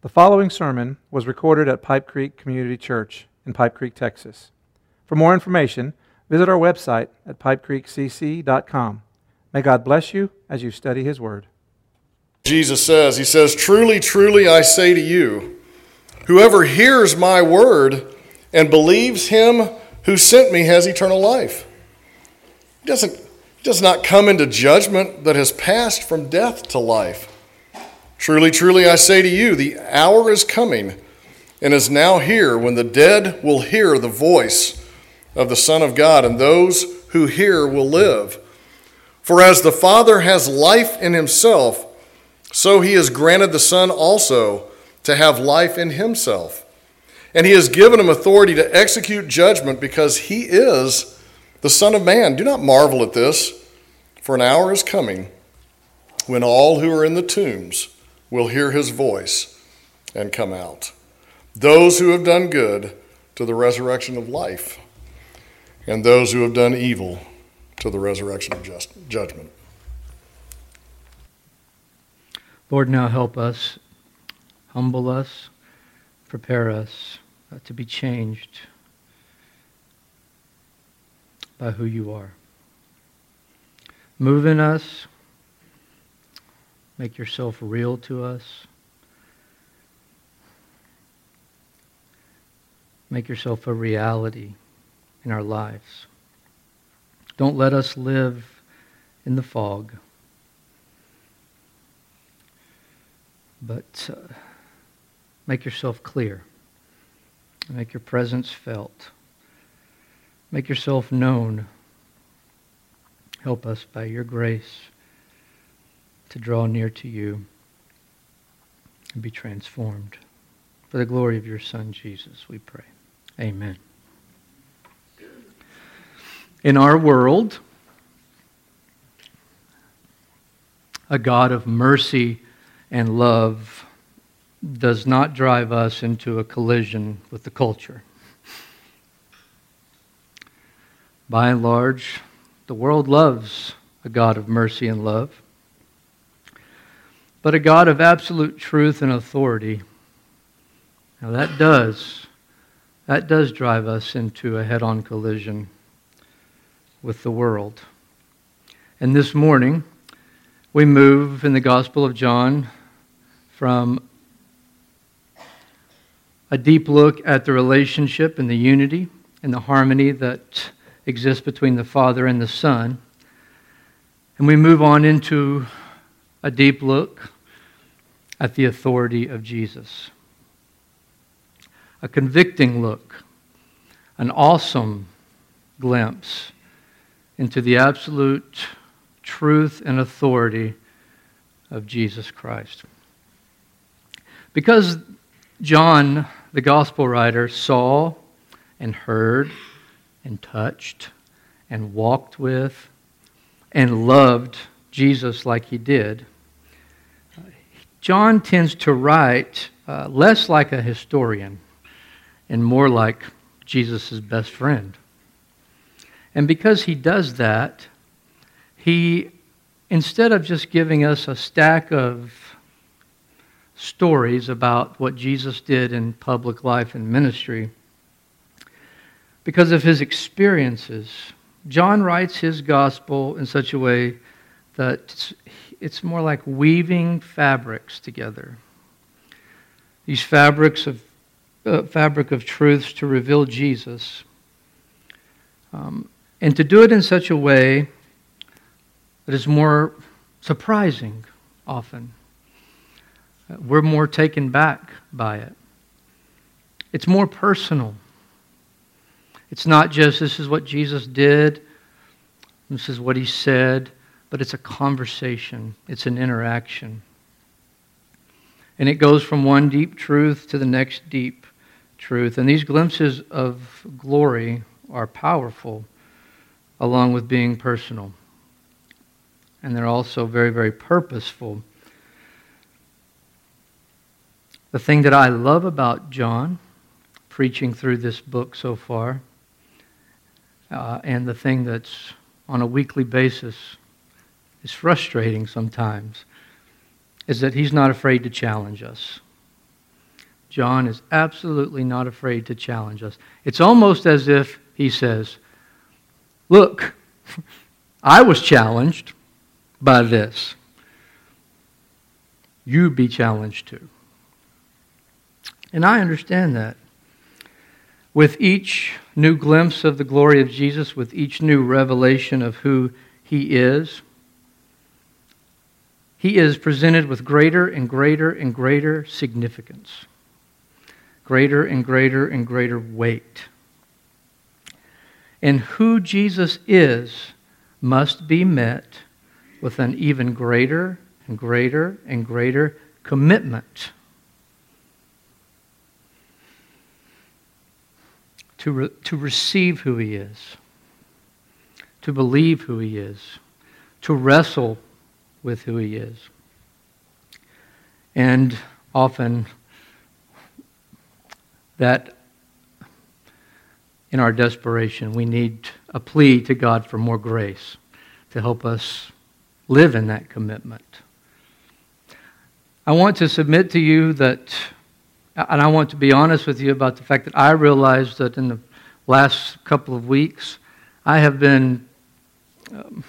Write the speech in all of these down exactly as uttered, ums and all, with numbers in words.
The following sermon was recorded at Pipe Creek Community Church in Pipe Creek, Texas. For more information, visit our website at pipe creek c c dot com. May God bless you as you study His Word. Jesus says, He says, "Truly, truly, I say to you, whoever hears my word and believes Him who sent me has eternal life. He doesn't, he does not come into judgment, but has passed from death to life. Truly, truly, I say to you, the hour is coming and is now here when the dead will hear the voice of the Son of God, and those who hear will live. For as the Father has life in Himself, so He has granted the Son also to have life in Himself. And He has given Him authority to execute judgment because He is the Son of Man. Do not marvel at this, for an hour is coming when all who are in the tombs will hear His voice and come out. Those who have done good to the resurrection of life, and those who have done evil to the resurrection of just, judgment." Lord, now help us, humble us, prepare us uh, to be changed by who You are. Move in us. Make Yourself real to us. Make Yourself a reality in our lives. Don't let us live in the fog, but uh, make Yourself clear. Make Your presence felt. Make Yourself known. Help us by Your grace to draw near to You and be transformed. For the glory of Your Son, Jesus, we pray. Amen. In our world, a God of mercy and love does not drive us into a collision with the culture. By and large, the world loves a God of mercy and love. But a God of absolute truth and authority, now that does, that does drive us into a head-on collision with the world. And this morning, we move in the Gospel of John from a deep look at the relationship and the unity and the harmony that exists between the Father and the Son, and we move on into a deep look at the authority of Jesus. A convicting look, an awesome glimpse into the absolute truth and authority of Jesus Christ. Because John, the gospel writer, saw and heard and touched and walked with and loved Jesus like he did, John tends to write uh, less like a historian and more like Jesus' best friend. And because he does that, he, instead of just giving us a stack of stories about what Jesus did in public life and ministry, because of his experiences, John writes his gospel in such a way that it's more like weaving fabrics together. These fabrics of uh, fabric of truths to reveal Jesus. Um, and to do it in such a way that is more surprising often. Uh, we're more taken back by it. It's more personal. It's not just this is what Jesus did, this is what He said, but it's a conversation. It's an interaction. And it goes from one deep truth to the next deep truth. And these glimpses of glory are powerful, along with being personal. And they're also very, very purposeful. The thing that I love about John, preaching through this book so far, uh, and the thing that's on a weekly basis is frustrating sometimes, is that he's not afraid to challenge us. John is absolutely not afraid to challenge us. It's almost as if he says, look, I was challenged by this. You be challenged too. And I understand that. With each new glimpse of the glory of Jesus, with each new revelation of who He is, He is presented with greater and greater and greater significance. Greater and greater and greater weight. And who Jesus is must be met with an even greater and greater and greater commitment to, re- to receive who He is, to believe who He is, to wrestle with who He is. And often that in our desperation, we need a plea to God for more grace to help us live in that commitment. I want to submit to you that, and I want to be honest with you about the fact that I realized that in the last couple of weeks, I have been um,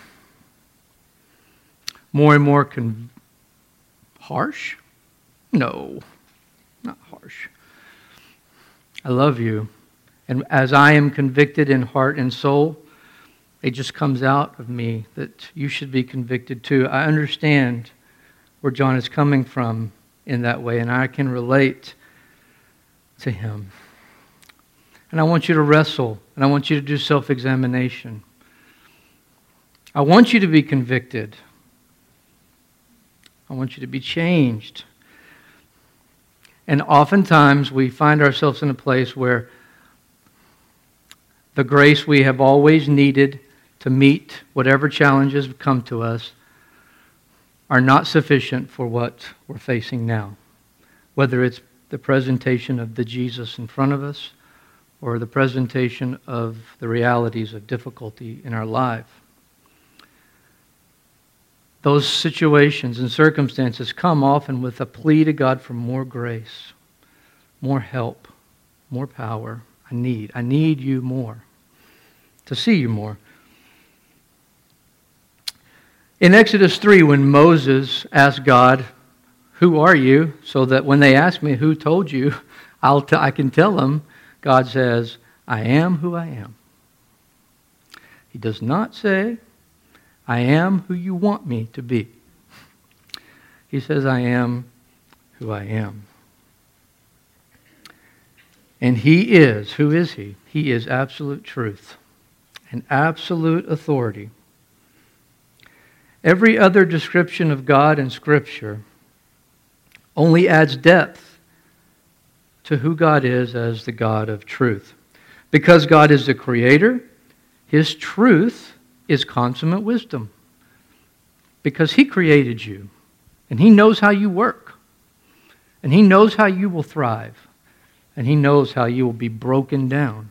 more and more con- harsh? No, not harsh. I love you. And as I am convicted in heart and soul, it just comes out of me that you should be convicted too. I understand where John is coming from in that way, and I can relate to him. And I want you to wrestle, and I want you to do self-examination. I want you to be convicted. I want you to be changed. And oftentimes we find ourselves in a place where the grace we have always needed to meet whatever challenges come to us are not sufficient for what we're facing now. Whether it's the presentation of the Jesus in front of us or the presentation of the realities of difficulty in our life. Those situations and circumstances come often with a plea to God for more grace, more help, more power. I need. I need you more, to see you more. In Exodus three, when Moses asked God, who are you? So that when they ask me, who told you? I'll t- I can tell them, God says, I am who I am. He does not say, I am who you want me to be. He says, I am who I am. And He is, who is He? He is absolute truth and absolute authority. Every other description of God in Scripture only adds depth to who God is as the God of truth. Because God is the Creator, His truth is consummate wisdom. Because He created you, and He knows how you work, and He knows how you will thrive, and He knows how you will be broken down.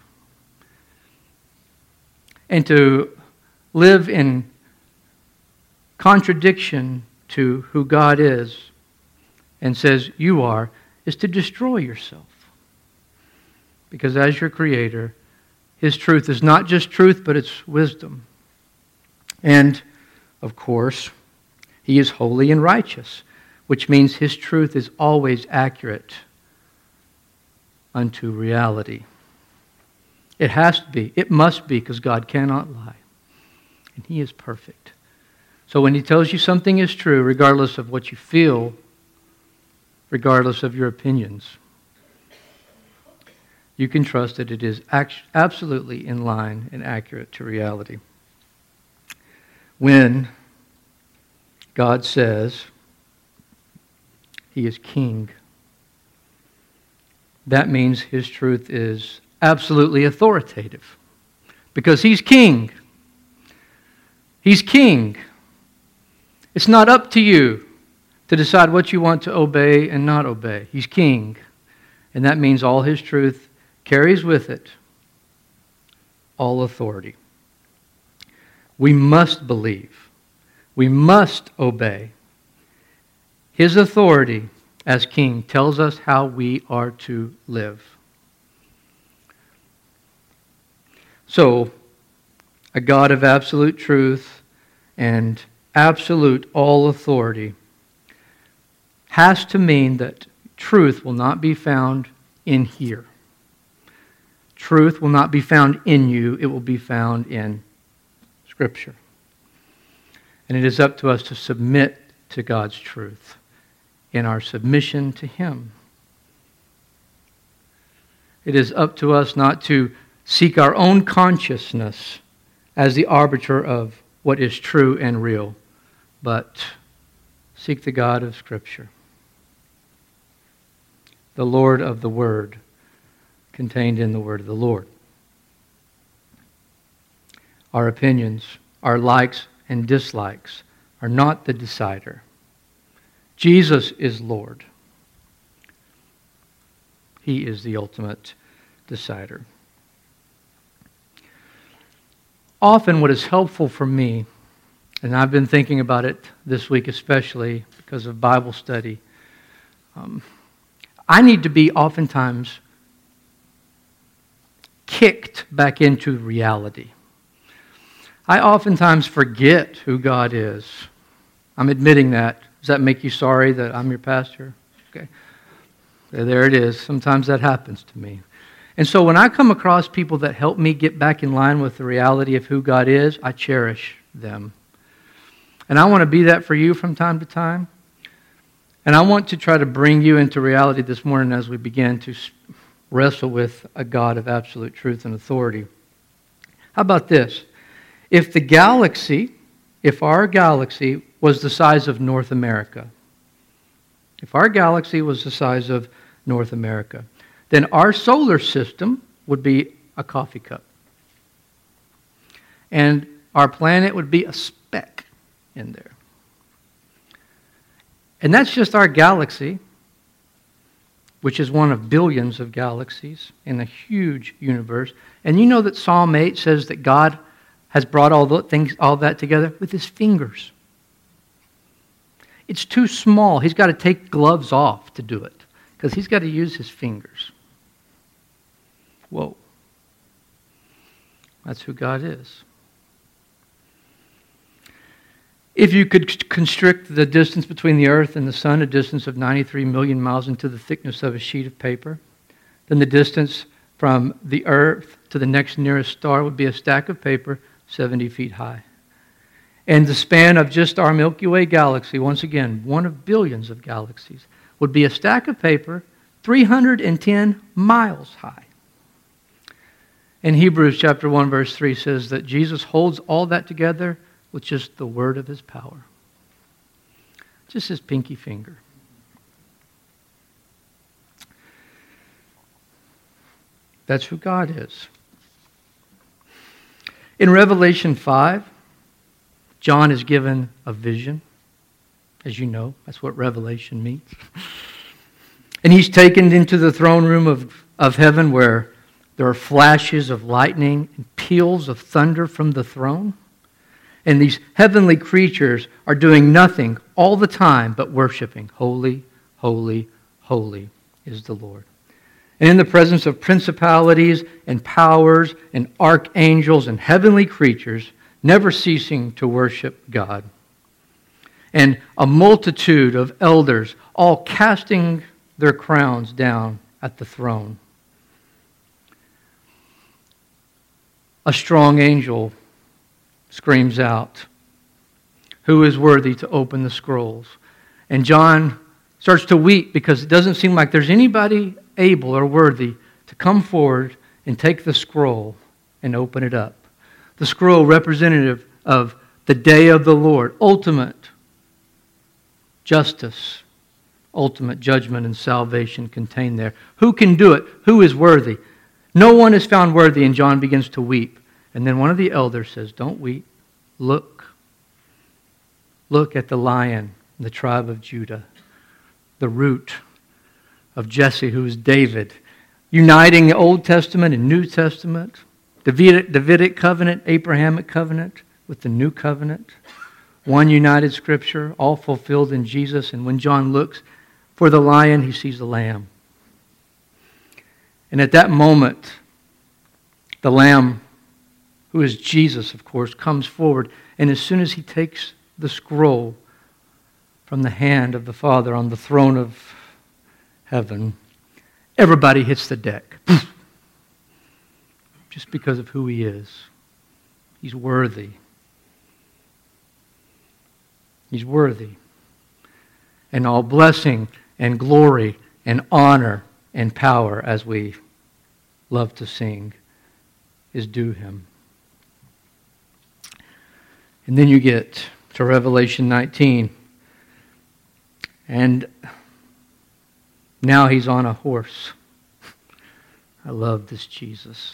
And to live in contradiction to who God is and says you are, is to destroy yourself. Because as your Creator, His truth is not just truth, but it's wisdom. And, of course, He is holy and righteous, which means His truth is always accurate unto reality. It has to be. It must be, because God cannot lie. And He is perfect. So when He tells you something is true, regardless of what you feel, regardless of your opinions, you can trust that it is absolutely in line and accurate to reality. When God says He is King, that means His truth is absolutely authoritative. Because He's King. He's King. It's not up to you to decide what you want to obey and not obey. He's King. And that means all His truth carries with it all authority. We must believe. We must obey. His authority as king, tells us how we are to live. So, a God of absolute truth and absolute all authority has to mean that truth will not be found in here. Truth will not be found in you. It will be found in Scripture. And it is up to us to submit to God's truth in our submission to Him. It is up to us not to seek our own consciousness as the arbiter of what is true and real, but seek the God of Scripture, the Lord of the Word, contained in the Word of the Lord. Our opinions, our likes and dislikes are not the decider. Jesus is Lord. He is the ultimate decider. Often what is helpful for me, and I've been thinking about it this week especially because of Bible study, um, I need to be oftentimes kicked back into reality. I oftentimes forget who God is. I'm admitting that. Does that make you sorry that I'm your pastor? Okay. There it is. Sometimes that happens to me. And so when I come across people that help me get back in line with the reality of who God is, I cherish them. And I want to be that for you from time to time. And I want to try to bring you into reality this morning as we begin to wrestle with a God of absolute truth and authority. How about this? If the galaxy, if our galaxy was the size of North America, if our galaxy was the size of North America, then our solar system would be a coffee cup. And our planet would be a speck in there. And that's just our galaxy, which is one of billions of galaxies in a huge universe. And you know that Psalm eight says that God has brought all the things, all that together with His fingers. It's too small. He's got to take gloves off to do it because He's got to use His fingers. Whoa. That's who God is. If you could constrict the distance between the earth and the sun, a distance of ninety-three million miles into the thickness of a sheet of paper, then the distance from the earth to the next nearest star would be a stack of paper seventy feet high. And the span of just our Milky Way galaxy, once again, one of billions of galaxies, would be a stack of paper three hundred ten miles high. And Hebrews chapter one verse three says that Jesus holds all that together with just the word of His power. Just His pinky finger. That's who God is. In Revelation five, John is given a vision. As you know, that's what revelation means. And he's taken into the throne room of, of heaven where there are flashes of lightning and peals of thunder from the throne. And these heavenly creatures are doing nothing all the time but worshiping. Holy, holy, holy is the Lord. And in the presence of principalities and powers and archangels and heavenly creatures, never ceasing to worship God. And a multitude of elders all casting their crowns down at the throne. A strong angel screams out, "Who is worthy to open the scrolls?" And John starts to weep because it doesn't seem like there's anybody able or worthy to come forward and take the scroll and open it up. The scroll representative of the day of the Lord, ultimate justice, ultimate judgment and salvation contained there. Who can do it? Who is worthy? No one is found worthy, and John begins to weep. And then one of the elders says, "Don't weep. Look. Look at the Lion, the tribe of Judah, the root of Jesse, who is David, uniting the Old Testament and New Testament, Davidic, Davidic covenant, Abrahamic covenant with the New Covenant, one united Scripture, all fulfilled in Jesus." And when John looks for the lion, he sees the lamb. And at that moment, the lamb, who is Jesus, of course, comes forward. And as soon as he takes the scroll from the hand of the Father on the throne of heaven, everybody hits the deck. Just because of who he is. He's worthy. He's worthy. And all blessing and glory and honor and power, as we love to sing, is due him. And then you get to Revelation nineteen. And now he's on a horse. I love this Jesus.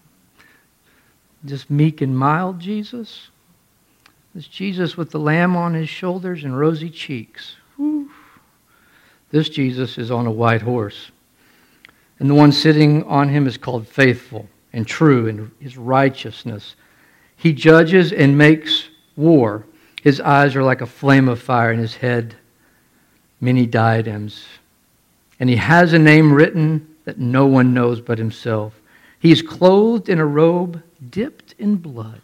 Just meek and mild Jesus. This Jesus with the lamb on his shoulders and rosy cheeks. Whew. This Jesus is on a white horse. And the one sitting on him is called Faithful and True in his righteousness. He judges and makes war. His eyes are like a flame of fire, and his head many diadems. And he has a name written that no one knows but himself. He is clothed in a robe dipped in blood.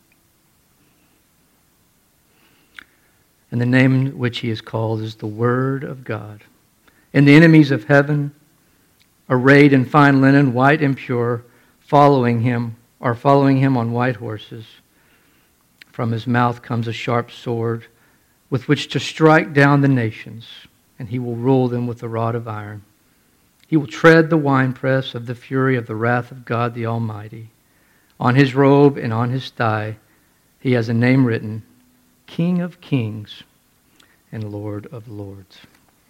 And the name which he is called is the Word of God. And the enemies of heaven, arrayed in fine linen, white and pure, following him, are following him on white horses. From his mouth comes a sharp sword with which to strike down the nations, and he will rule them with a rod of iron. He will tread the winepress of the fury of the wrath of God the Almighty. On his robe and on his thigh he has a name written, King of Kings and Lord of Lords.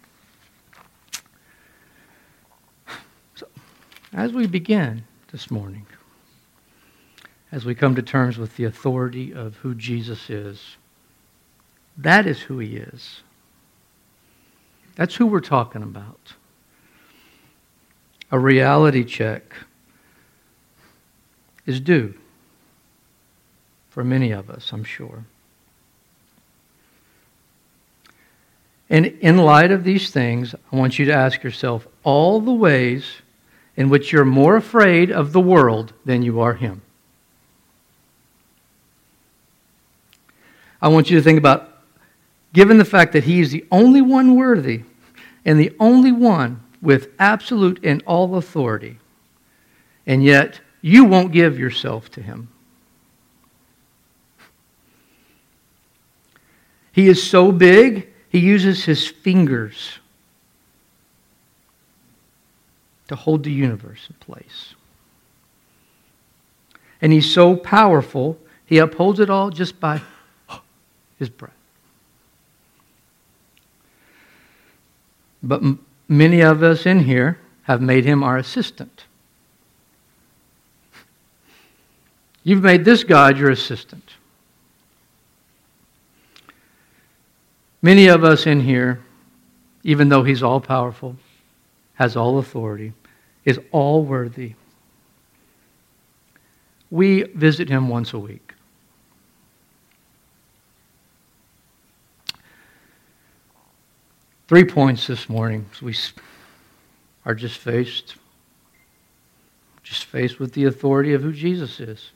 So, as we begin this morning, as we come to terms with the authority of who Jesus is, that is who he is. That's who we're talking about. A reality check is due for many of us, I'm sure. And in light of these things, I want you to ask yourself all the ways in which you're more afraid of the world than you are him. I want you to think about, given the fact that he is the only one worthy and the only one with absolute and all authority, and yet you won't give yourself to him. He is so big, he uses his fingers to hold the universe in place. And he's so powerful, he upholds it all just by his breath. But m- many of us in here have made him our assistant. You've made this God your assistant. Many of us in here, even though he's all powerful, has all authority, is all worthy, we visit him once a week. Three points this morning. We are just faced, just faced with the authority of who Jesus is.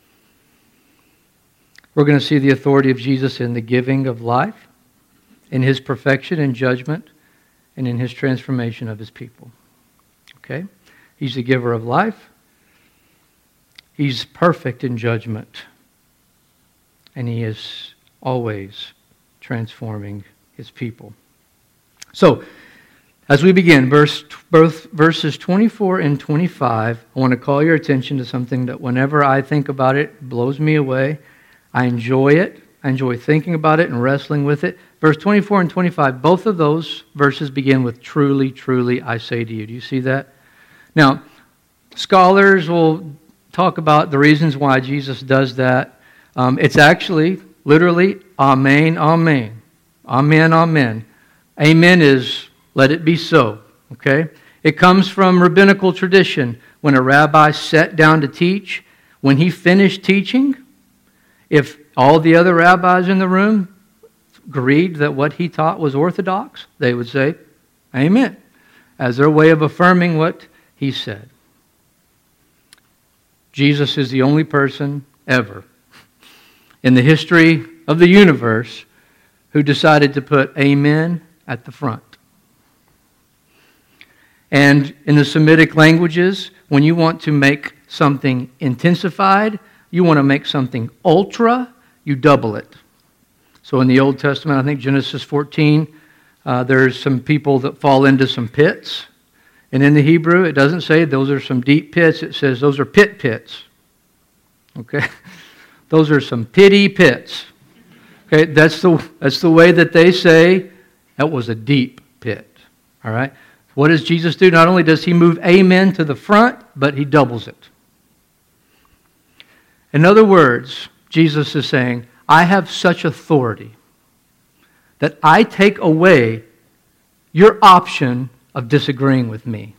We're going to see the authority of Jesus in the giving of life, in his perfection and judgment, and in his transformation of his people. Okay? He's the giver of life. He's perfect in judgment. And he is always transforming his people. So, as we begin, verse, both verses twenty-four and twenty-five, I want to call your attention to something that whenever I think about it, blows me away. I enjoy it. I enjoy thinking about it and wrestling with it. Verse twenty-four and twenty-five, both of those verses begin with truly, truly, I say to you. Do you see that? Now, scholars will talk about the reasons why Jesus does that. Um, it's actually literally, amen, amen. Amen, amen. Amen is, let it be so. Okay? It comes from rabbinical tradition. When a rabbi sat down to teach, when he finished teaching, if all the other rabbis in the room agreed that what he taught was orthodox, they would say, Amen. As their way of affirming what he said. Jesus is the only person ever in the history of the universe who decided to put amen at the front. And in the Semitic languages, when you want to make something intensified, you want to make something ultra, you double it. So in the Old Testament, I think Genesis fourteen, uh, there's some people that fall into some pits. And in the Hebrew, it doesn't say those are some deep pits. It says those are pit pits. Okay? Those are some pity pits. Okay? That's the, that's the way that they say that was a deep pit. All right? What does Jesus do? Not only does he move amen to the front, but he doubles it. In other words, Jesus is saying, I have such authority that I take away your option of disagreeing with me.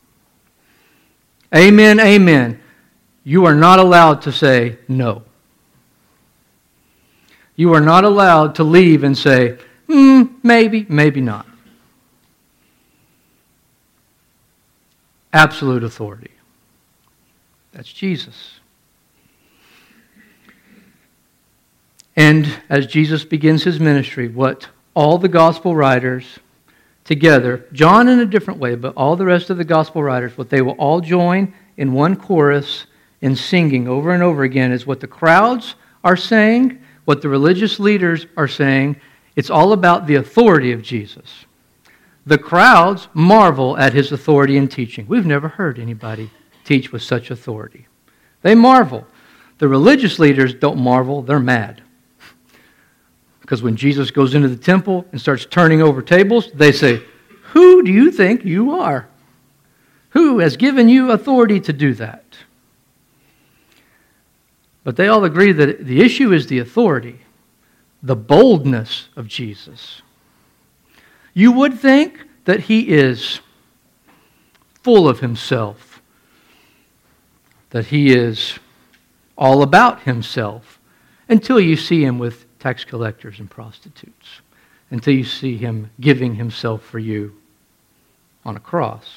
Amen, amen. You are not allowed to say no. You are not allowed to leave and say, hmm, maybe, maybe not. Absolute authority. That's Jesus. And as Jesus begins his ministry, what all the gospel writers together, John in a different way, but all the rest of the gospel writers, what they will all join in one chorus in singing over and over again is what the crowds are saying, what the religious leaders are saying. It's all about the authority of Jesus. The crowds marvel at his authority in teaching. We've never heard anybody teach with such authority. They marvel. The religious leaders don't marvel, they're mad. Because when Jesus goes into the temple and starts turning over tables, they say, who do you think you are? Who has given you authority to do that? But they all agree that the issue is the authority, the boldness of Jesus. You would think that he is full of himself, that he is all about himself, until you see him with tax collectors and prostitutes, until you see him giving himself for you on a cross.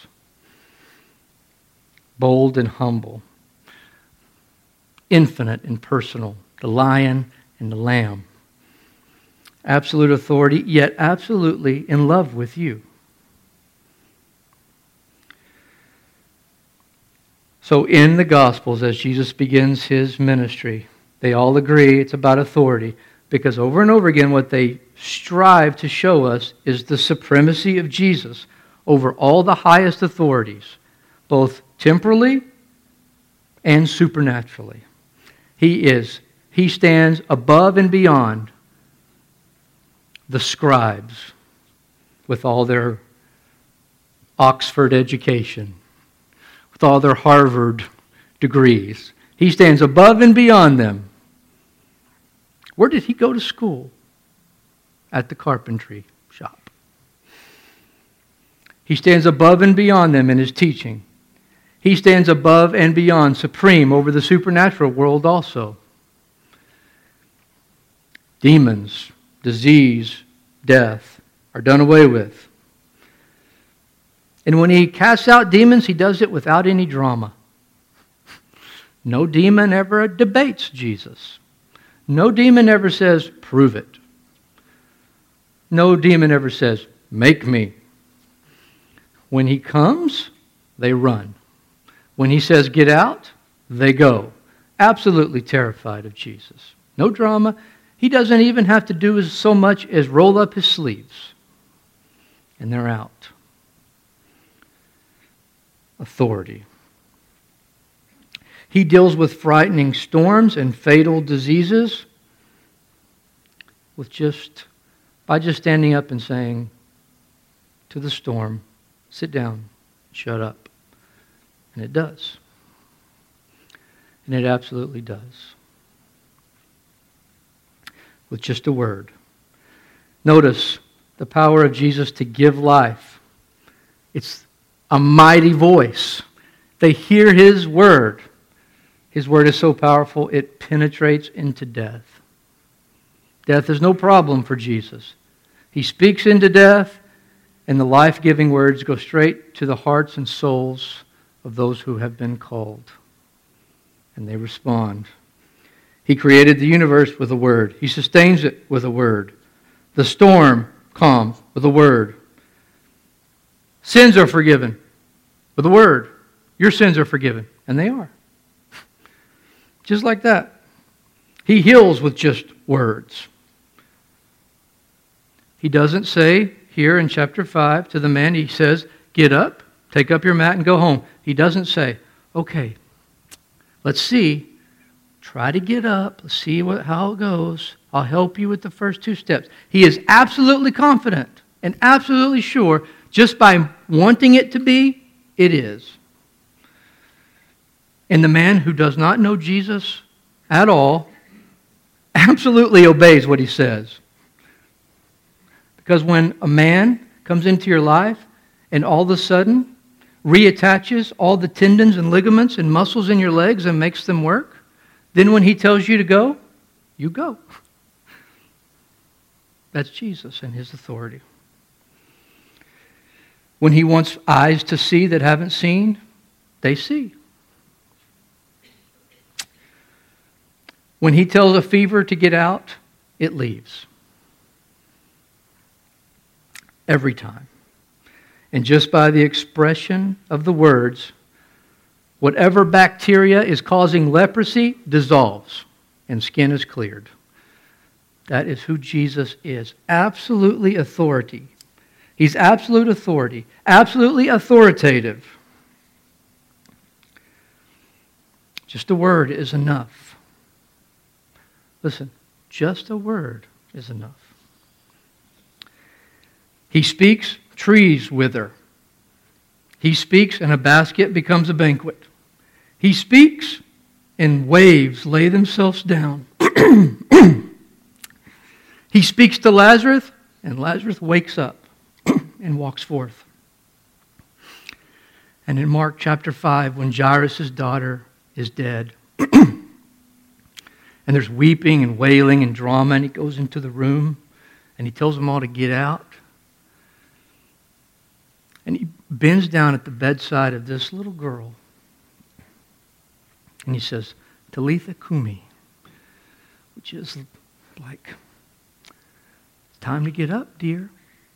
Bold and humble, infinite and personal, the lion and the lamb. Absolute authority, yet absolutely in love with you. So in the Gospels, as Jesus begins his ministry, they all agree it's about authority, because over and over again what they strive to show us is the supremacy of Jesus over all the highest authorities, both temporally and supernaturally. He is, he stands above and beyond the scribes with all their Oxford education, with all their Harvard degrees. He stands above and beyond them. Where did he go to school? At the carpentry shop. He stands above and beyond them in his teaching. He stands above and beyond, supreme over the supernatural world also. Demons, disease, death are done away with. And when he casts out demons, he does it without any drama. No demon ever debates Jesus. No demon ever says, prove it. No demon ever says, make me. When he comes, they run. When he says, get out, they go. Absolutely terrified of Jesus. No drama. He doesn't even have to do so much as roll up his sleeves. And they're out. Authority. He deals with frightening storms and fatal diseases with just by just standing up and saying to the storm, sit down, shut up. And it does. And it absolutely does. With just a word. Notice the power of Jesus to give life. It's a mighty voice. They hear his word. His word is so powerful, it penetrates into death. Death is no problem for Jesus. He speaks into death, And the life-giving words go straight to the hearts and souls of those who have been called. And they respond. He created the universe with a word. He sustains it with a word. The storm calms with a word. Sins are forgiven with a word. Your sins are forgiven. And they are. Just like that. He heals with just words. He doesn't say here in chapter five to the man, he says, get up, take up your mat and go home. He doesn't say, okay, let's see. Try to get up. Let's see what, how it goes. I'll help you with the first two steps. He is absolutely confident and absolutely sure just by wanting it to be, it is. And the man who does not know Jesus at all absolutely obeys what he says. Because when a man comes into your life and all of a sudden reattaches all the tendons and ligaments and muscles in your legs and makes them work, then when he tells you to go, you go. That's Jesus and his authority. When he wants eyes to see that haven't seen, they see. When he tells a fever to get out, it leaves. Every time. And just by the expression of the words, whatever bacteria is causing leprosy dissolves and skin is cleared. That is who Jesus is. Absolutely authority. He's absolute authority. Absolutely authoritative. Just a word is enough. Listen, just a word is enough. He speaks, trees wither. He speaks, and a basket becomes a banquet. He speaks, and waves lay themselves down. He speaks to Lazarus, and Lazarus wakes up and walks forth. And in Mark chapter five, when Jairus' daughter is dead, and there's weeping and wailing and drama, and he goes into the room, and he tells them all to get out. And he bends down at the bedside of this little girl. And he says, Talitha Kumi, which is like, time to get up, dear.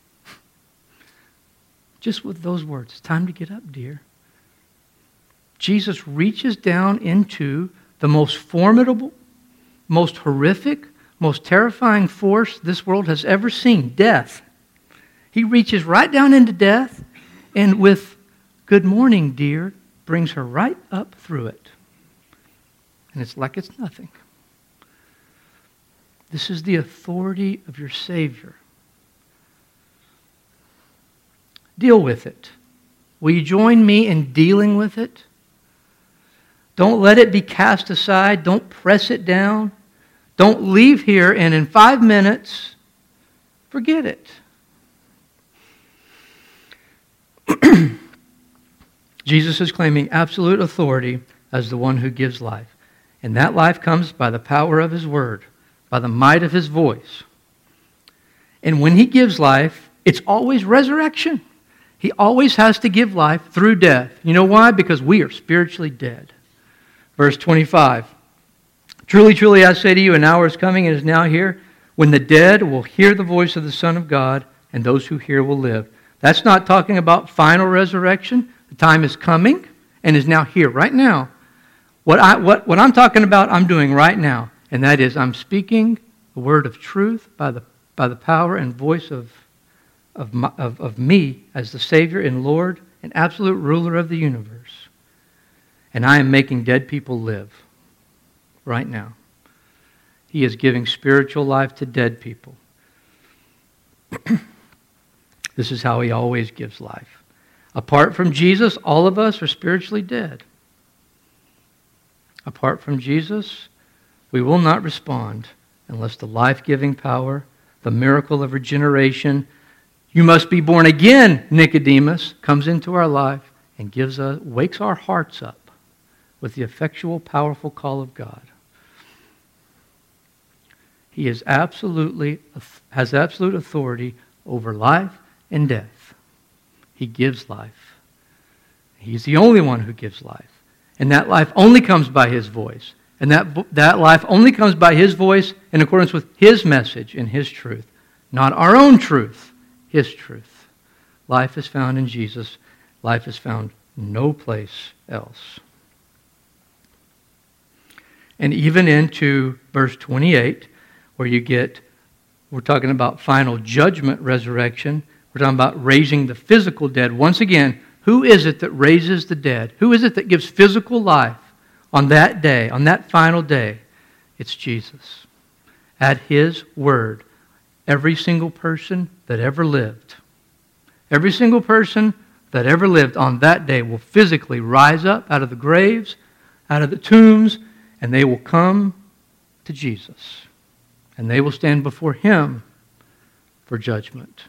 Just with those words, time to get up, dear. Jesus reaches down into the most formidable, most horrific, most terrifying force this world has ever seen, death. He reaches right down into death, and with good morning, dear, brings her right up through it. And it's like it's nothing. This is the authority of your Savior. Deal with it. Will you join me in dealing with it? Don't let it be cast aside. Don't press it down. Don't leave here and in five minutes, forget it. Jesus is claiming absolute authority as the one who gives life. And that life comes by the power of His Word, by the might of His voice. And when He gives life, it's always resurrection. He always has to give life through death. You know why? Because we are spiritually dead. Verse twenty-five. Truly, truly, I say to you, an hour is coming and is now here, when the dead will hear the voice of the Son of God, and those who hear will live. That's not talking about final resurrection. The time is coming and is now here, right now. What, I, what, what I'm talking about, I'm doing right now. And that is, I'm speaking the word of truth by the, by the power and voice of, of, my, of, of me as the Savior and Lord and absolute ruler of the universe. And I am making dead people live right now. He is giving spiritual life to dead people. This is how He always gives life. Apart from Jesus, all of us are spiritually dead. Apart from Jesus, we will not respond unless the life-giving power, the miracle of regeneration, you must be born again, Nicodemus, comes into our life and gives us, wakes our hearts up with the effectual, powerful call of God. He is absolutely, has absolute authority over life and death. He gives life. He's the only one who gives life. And that life only comes by His voice. And that, that life only comes by His voice in accordance with His message and His truth. Not our own truth, His truth. Life is found in Jesus. Life is found no place else. And even into verse twenty-eight, where you get, we're talking about final judgment, resurrection. We're talking about raising the physical dead. Once again, who is it that raises the dead? Who is it that gives physical life on that day, on that final day? It's Jesus. At His word, every single person that ever lived, every single person that ever lived on that day will physically rise up out of the graves, out of the tombs, and they will come to Jesus. And they will stand before Him for judgment.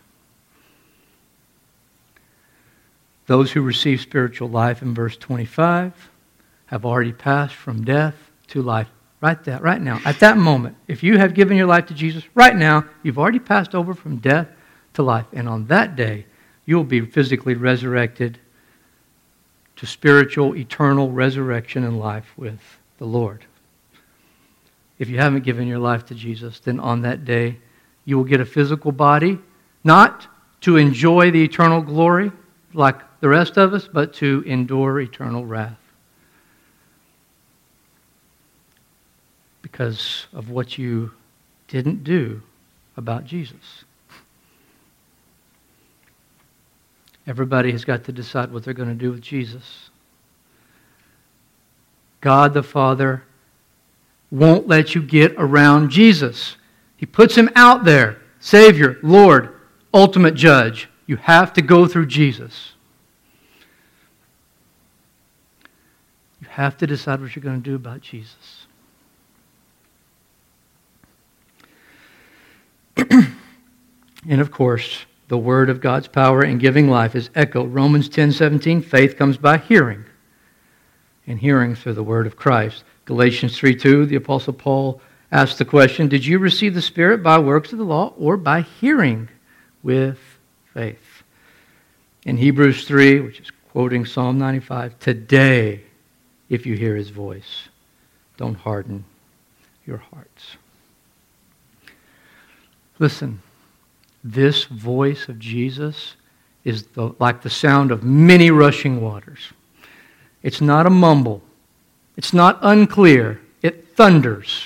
Those who receive spiritual life in verse twenty-five have already passed from death to life. Right there, right now, at that moment, if you have given your life to Jesus, right now, you've already passed over from death to life. And on that day, you will be physically resurrected to spiritual, eternal resurrection and life with the Lord. If you haven't given your life to Jesus, then on that day, you will get a physical body, not to enjoy the eternal glory like the rest of us, but to endure eternal wrath. Because of what you didn't do about Jesus. Everybody has got to decide what they're going to do with Jesus. God the Father won't let you get around Jesus. He puts Him out there. Savior, Lord, ultimate judge. You have to go through Jesus. You have to decide what you're going to do about Jesus. And of course, the Word of God's power in giving life is echoed. Romans ten seventeen, faith comes by hearing, and hearing through the Word of Christ. Galatians three two, the Apostle Paul asked the question, did you receive the Spirit by works of the law or by hearing with faith? In Hebrews three, which is quoting Psalm ninety-five, today, if you hear His voice, don't harden your hearts. Listen, this voice of Jesus is the, like the sound of many rushing waters. It's not a mumble. It's not unclear. It thunders.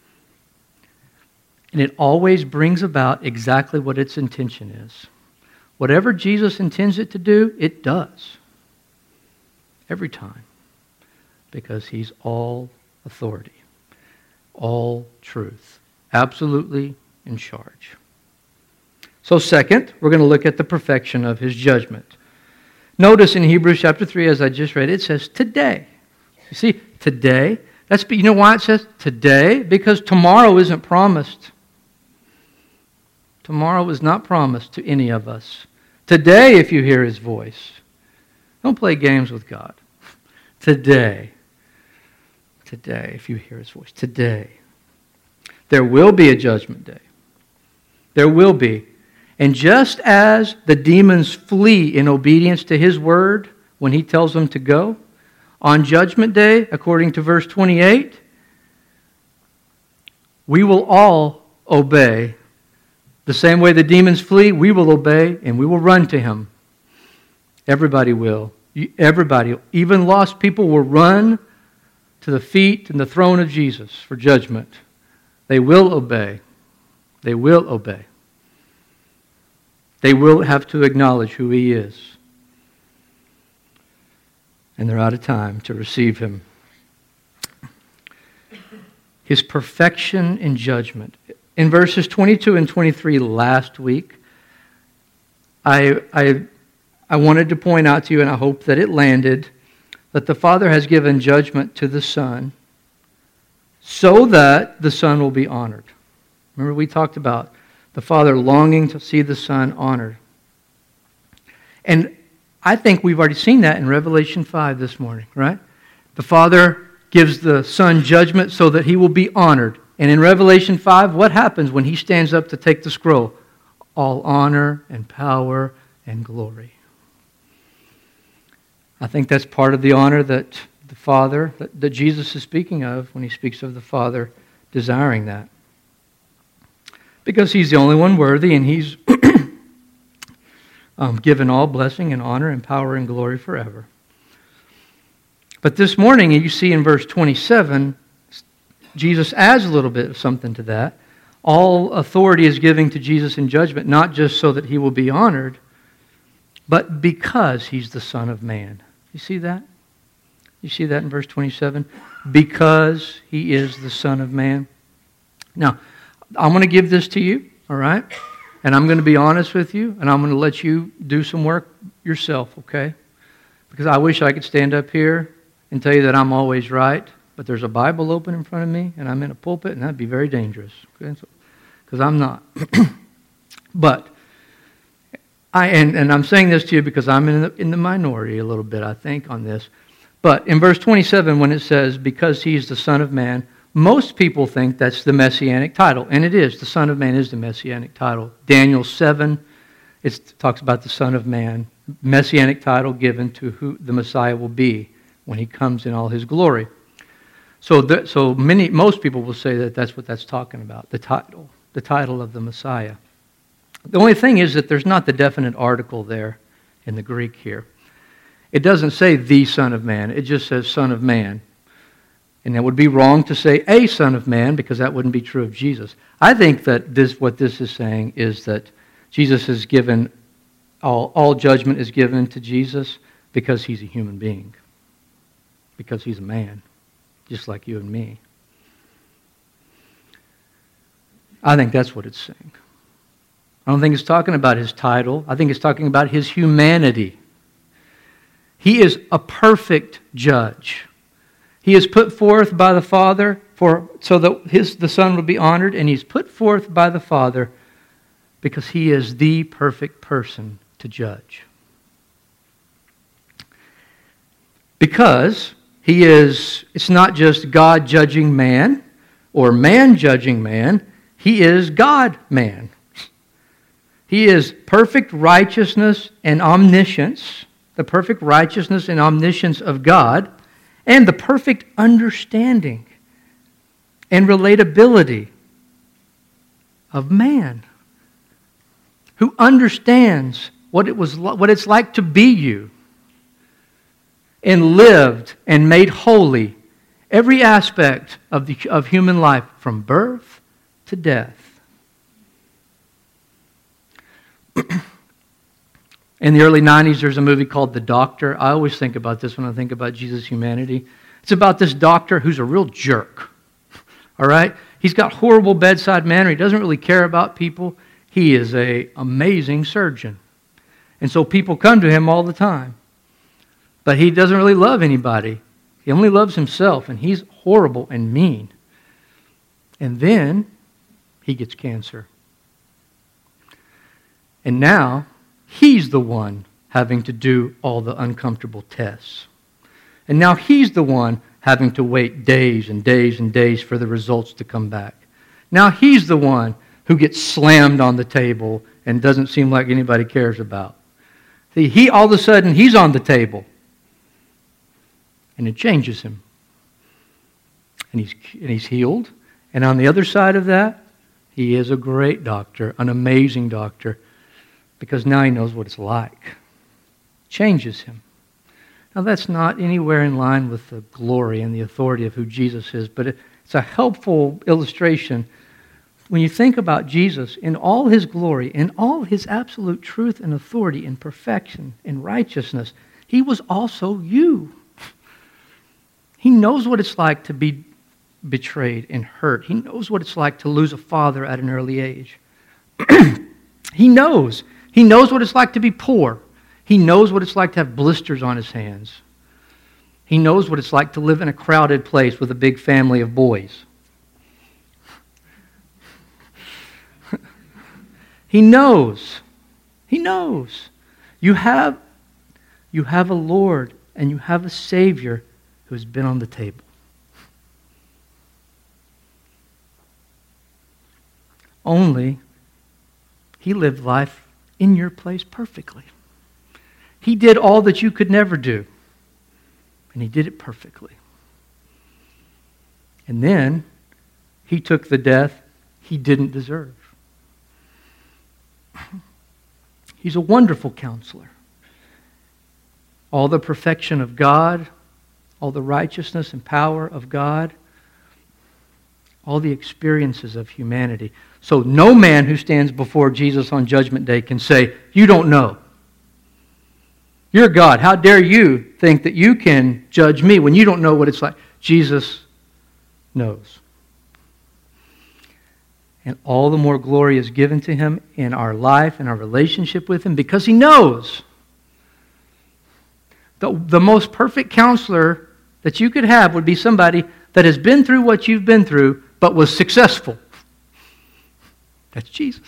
And it always brings about exactly what its intention is. Whatever Jesus intends it to do, it does. Every time. Because He's all authority. All truth. Absolutely in charge. So second, we're going to look at the perfection of His judgment. Notice in Hebrews chapter three, as I just read, it says today. You see, today. That's, you know why it says today? Because tomorrow isn't promised. Tomorrow is not promised to any of us. Today, if you hear His voice. Don't play games with God. Today. Today, if you hear His voice. Today. There will be a judgment day. There will be. And just as the demons flee in obedience to His word when He tells them to go, on Judgment Day, according to verse twenty-eight, we will all obey. The same way the demons flee, we will obey and we will run to Him. Everybody will. Everybody, even lost people, will run to the feet and the throne of Jesus for judgment. They will obey. They will obey. They will have to acknowledge who He is. And they're out of time to receive Him. His perfection in judgment. In verses twenty-two and twenty-three last week, I, I, I wanted to point out to you, and I hope that it landed, that the Father has given judgment to the Son so that the Son will be honored. Remember we talked about the Father longing to see the Son honored. And I think we've already seen that in Revelation five this morning, right? The Father gives the Son judgment so that He will be honored. And in Revelation five, what happens when He stands up to take the scroll? All honor and power and glory. I think that's part of the honor that the Father, that, that Jesus is speaking of when he speaks of the Father desiring that. Because he's the only one worthy, and he's um, given all blessing and honor and power and glory forever. But this morning, you see in verse twenty-seven, Jesus adds a little bit of something to that. All authority is given to Jesus in judgment, not just so that he will be honored, but because he's the Son of Man. You see that? You see that in verse twenty-seven? Because he is the Son of Man. Now, I'm going to give this to you, all right? And I'm going to be honest with you, and I'm going to let you do some work yourself, okay? Because I wish I could stand up here and tell you that I'm always right, but there's a Bible open in front of me, and I'm in a pulpit, and that'd be very dangerous, okay? Because I'm not. But, I and, and I'm saying this to you because I'm in the, in the minority a little bit, I think, on this. But in verse twenty-seven, when it says, because he's the Son of Man, most people think that's the Messianic title, and it is. The Son of Man is the Messianic title. Daniel seven, it talks about the Son of Man, Messianic title given to who the Messiah will be when he comes in all his glory. So, the, so many, most people will say that that's what that's talking about, the title, the title of the Messiah. The only thing is that there's not the definite article there in the Greek here. It doesn't say the Son of Man, it just says Son of Man. And it would be wrong to say a Son of Man because that wouldn't be true of Jesus. I think that this, what this is saying is that Jesus is given, all, all judgment is given to Jesus because he's a human being. Because he's a man, just like you and me. I think that's what it's saying. I don't think it's talking about his title. I think it's talking about his humanity. He is a perfect judge. He is put forth by the Father for so that his the Son would be honored, and he's put forth by the Father because he is the perfect person to judge. Because he is, it's not just God judging man or man judging man, he is God-man. He is perfect righteousness and omniscience, the perfect righteousness and omniscience of God, and the perfect understanding and relatability of man, who understands what it was, what it's like to be you, and lived and made holy every aspect of the of human life from birth to death. In the early nineties, there's a movie called The Doctor. I always think about this when I think about Jesus' humanity. It's about this doctor who's a real jerk. All right? He's got horrible bedside manner. He doesn't really care about people. He is an amazing surgeon. And so people come to him all the time. But he doesn't really love anybody. He only loves himself, and he's horrible and mean. And then he gets cancer. And now he's the one having to do all the uncomfortable tests. And now he's the one having to wait days and days and days for the results to come back. Now he's the one who gets slammed on the table and doesn't seem like anybody cares about. See, he all of a sudden, he's on the table. And it changes him. And he's, and he's healed. And on the other side of that, he is a great doctor, an amazing doctor, because now he knows what it's like. Changes him. Now that's not anywhere in line with the glory and the authority of who Jesus is, but it's a helpful illustration. When you think about Jesus in all his glory, in all his absolute truth and authority and perfection and righteousness, he was also you. He knows what it's like to be betrayed and hurt. He knows what it's like to lose a father at an early age. He knows. He knows what it's like to be poor. He knows what it's like to have blisters on his hands. He knows what it's like to live in a crowded place with a big family of boys. He knows. He knows. You have, you have a Lord and you have a Savior who has been on the table. Only he lived life in your place perfectly. He did all that you could never do. And he did it perfectly. And then he took the death he didn't deserve. He's a wonderful counselor. All the perfection of God, all the righteousness and power of God, all the experiences of humanity. So no man who stands before Jesus on Judgment Day can say, you don't know. You're God. How dare you think that you can judge me when you don't know what it's like? Jesus knows. And all the more glory is given to him in our life and our relationship with him because he knows. The, the most perfect counselor that you could have would be somebody that has been through what you've been through but was successful. That's Jesus.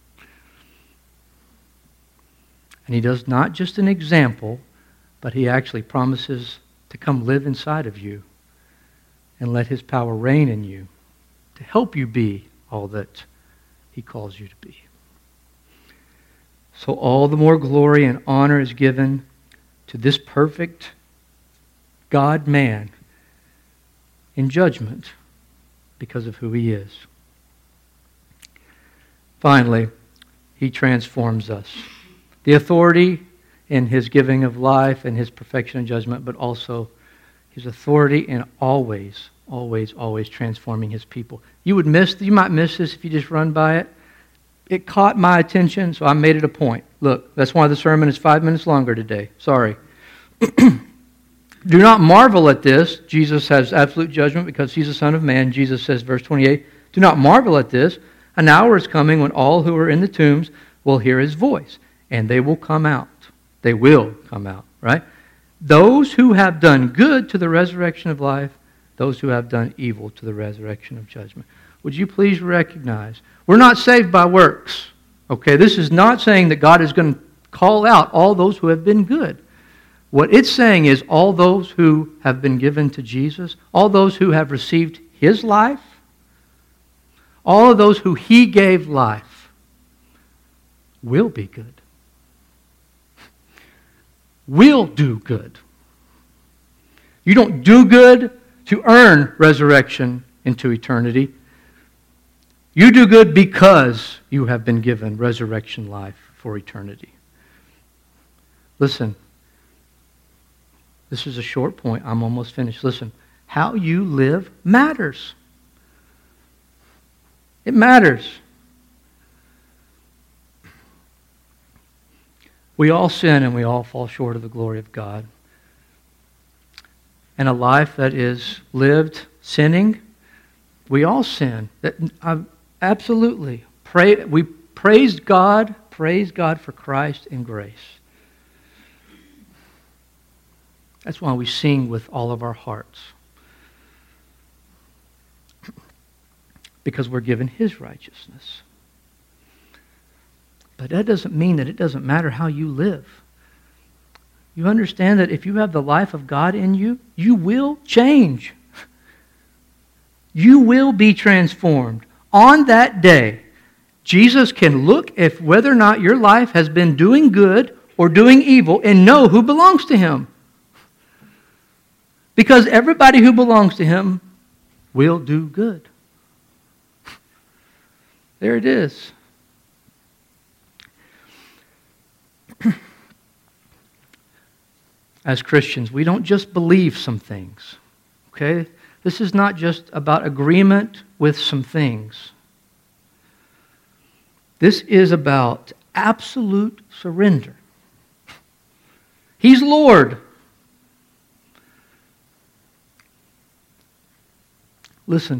And he does not just an example, but he actually promises to come live inside of you and let his power reign in you to help you be all that he calls you to be. So all the more glory and honor is given to this perfect God-man in judgment because of who he is. Finally, he transforms us. The authority in his giving of life and his perfection and judgment, but also his authority in always, always, always transforming his people. You would miss, you might miss this if you just run by it. It caught my attention, so I made it a point. Look, that's why the sermon is five minutes longer today. Sorry. Do not marvel at this. Jesus has absolute judgment because he's the Son of Man. Jesus says, verse twenty-eight, do not marvel at this. An hour is coming when all who are in the tombs will hear his voice, and they will come out. They will come out, right? Those who have done good to the resurrection of life, those who have done evil to the resurrection of judgment. Would you please recognize, we're not saved by works. Okay, this is not saying that God is going to call out all those who have been good. What it's saying is all those who have been given to Jesus, all those who have received his life, all of those who he gave life will be good. Will do good. You don't do good to earn resurrection into eternity. You do good because you have been given resurrection life for eternity. Listen, this is a short point. I'm almost finished. Listen, how you live matters. It matters. We all sin and we all fall short of the glory of God. And a life that is lived sinning, we all sin. That I, absolutely. Pray, we praise God, praise God for Christ and grace. That's why we sing with all of our hearts. Because we're given his righteousness. But that doesn't mean that it doesn't matter how you live. You understand that if you have the life of God in you, you will change. You will be transformed. On that day, Jesus can look at whether or not your life has been doing good or doing evil and know who belongs to him. Because everybody who belongs to him will do good. There it is. As Christians, we don't just believe some things. Okay? This is not just about agreement with some things. This is about absolute surrender. He's Lord. Listen,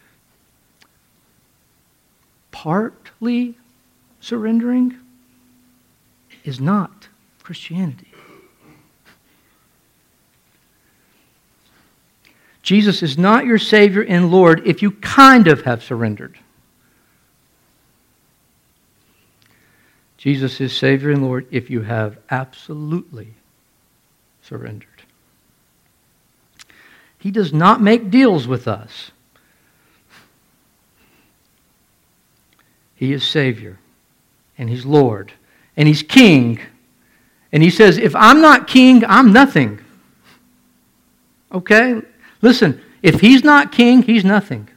partly surrendering is not Christianity. Jesus is not your Savior and Lord if you kind of have surrendered. Jesus is Savior and Lord if you have absolutely surrendered. He does not make deals with us. He is Savior, and He's Lord, and He's King. And He says, if I'm not King, I'm nothing. Okay? Listen, if He's not king, He's nothing.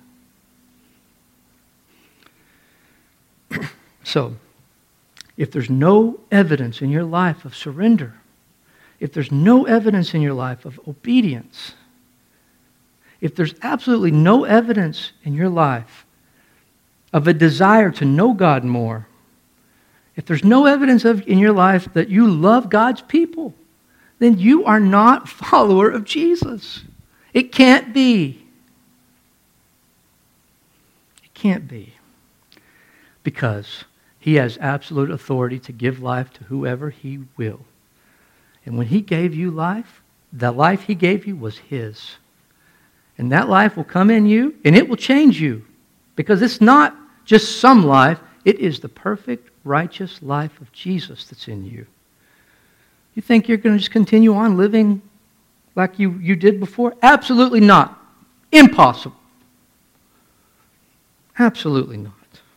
So, if there's no evidence in your life of surrender, if there's no evidence in your life of obedience, if there's absolutely no evidence in your life of a desire to know God more, if there's no evidence of, in your life that you love God's people, then you are not a follower of Jesus. It can't be. It can't be. Because He has absolute authority to give life to whoever He will. And when He gave you life, the life He gave you was His. And that life will come in you, and it will change you. Because it's not just some life, it is the perfect, righteous life of Jesus that's in you. You think you're going to just continue on living like you, you did before? Absolutely not. Impossible. Absolutely not.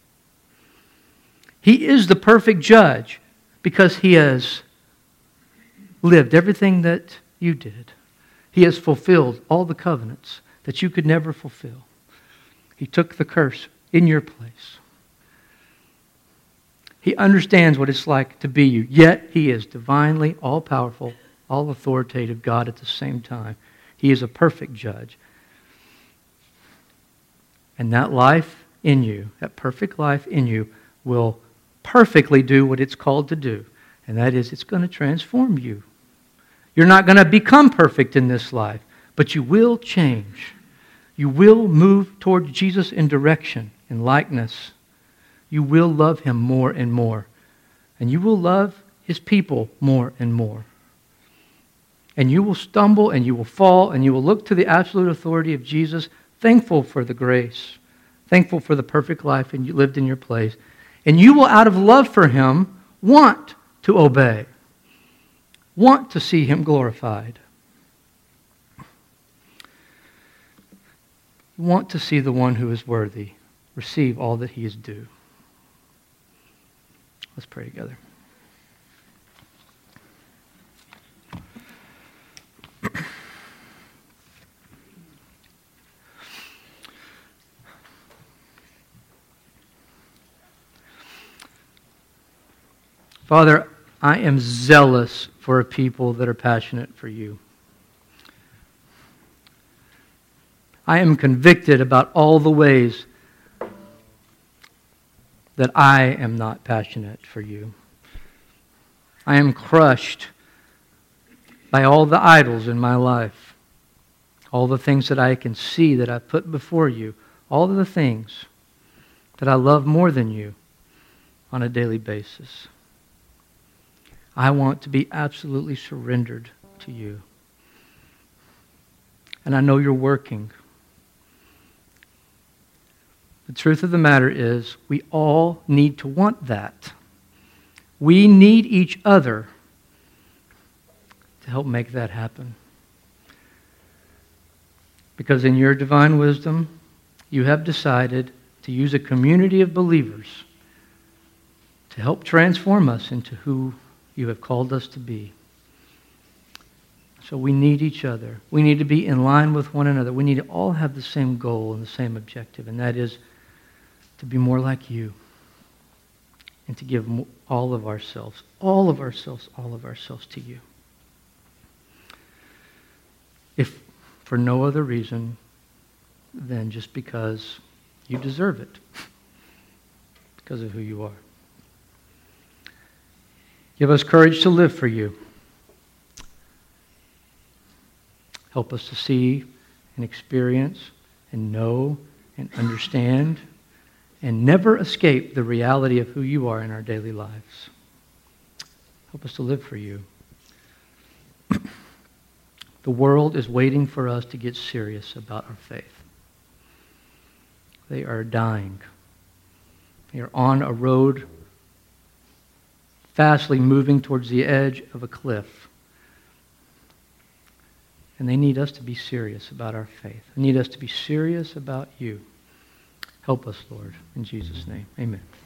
He is the perfect judge because He has lived everything that you did. He has fulfilled all the covenants that you could never fulfill. He took the curse in your place. He understands what it's like to be you, yet He is divinely all-powerful, all-authoritative God at the same time. He is a perfect judge. And that life in you, that perfect life in you, will perfectly do what it's called to do. And that is, it's going to transform you. You're not going to become perfect in this life, but you will change. You will move toward Jesus in direction, in likeness. You will love Him more and more. And you will love His people more and more. And you will stumble and you will fall and you will look to the absolute authority of Jesus, thankful for the grace, thankful for the perfect life and you lived in your place. And you will, out of love for Him, want to obey, want to see Him glorified. Want to see the one who is worthy receive all that He is due. Let's pray together. Father, I am zealous for a people that are passionate for You. I am convicted about all the ways that I am not passionate for You. I am crushed by all the idols in my life, all the things that I can see that I put before You, all of the things that I love more than You on a daily basis. I want to be absolutely surrendered to You. And I know You're working. The truth of the matter is, we all need to want that. We need each other to help make that happen. Because in Your divine wisdom, You have decided to use a community of believers to help transform us into who You have called us to be. So we need each other. We need to be in line with one another. We need to all have the same goal and the same objective, and that is to be more like You and to give all of ourselves, all of ourselves, all of ourselves to You. If for no other reason than just because You deserve it, because of who You are. Give us courage to live for You. Help us to see and experience and know and understand and never escape the reality of who You are in our daily lives. Help us to live for You. The world is waiting for us to get serious about our faith. They are dying. They are on a road fastly moving towards the edge of a cliff. And they need us to be serious about our faith. They need us to be serious about You. Help us, Lord, in Jesus' name. Amen.